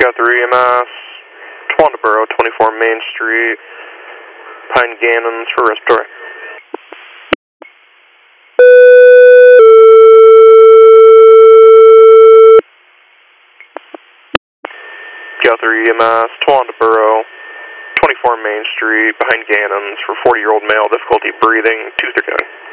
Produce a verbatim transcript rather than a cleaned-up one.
Guthrie E M S, Twandaboro, twenty-four Main Street, Pine Gannons for respiratory. Guthrie E M S, Twandaboro, twenty-four Main Street, behind Gannons for forty-year-old male, difficulty breathing, two through